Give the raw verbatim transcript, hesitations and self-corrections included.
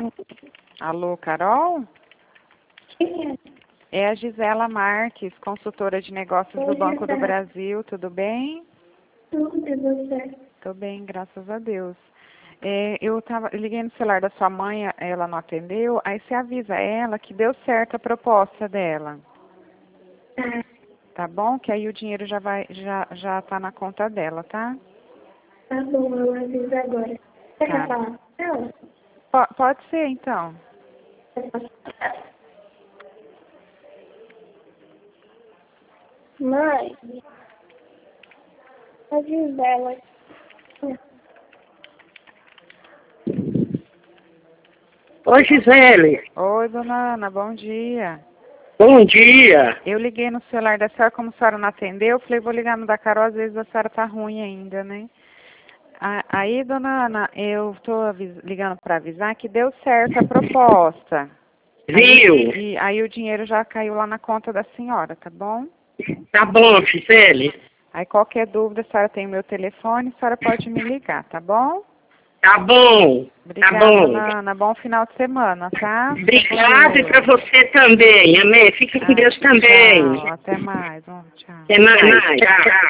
Alô, Carol? Quem é? É a Gisela Marques, consultora de negócios do Banco do Brasil. Tudo bem? Tudo e você? Tô bem, graças a Deus. É, eu tava, eu liguei no celular da sua mãe, ela não atendeu. Aí você avisa ela que deu certo a proposta dela. Tá. Tá bom? Que aí o dinheiro já vai, já, já tá na conta dela, tá? Tá bom, eu aviso agora. Você Tá. quer falar com ela? Po- pode ser, então. Mãe, avisa ela. Oi, Gisele. Oi, dona Ana, bom dia. Bom dia. Eu liguei no celular da senhora, como a senhora não atendeu, eu falei, vou ligar no da Carol, às vezes a senhora tá ruim ainda, né? A- Aí, dona Ana, eu tô avis- ligando para avisar que deu certo a proposta. Viu? Aí, e aí o dinheiro já caiu lá na conta da senhora, tá bom? Tá bom, Gisele. Aí qualquer dúvida, a senhora tem o meu telefone, a senhora pode me ligar, tá bom? Tá bom. Tá Obrigada, bom. dona Ana. Bom final de semana, tá? Obrigada e Fica pra com Deus. você também. Amém. Fica com Ah, Deus também. tchau, até mais. Ó, tchau. Até mais. Tchau.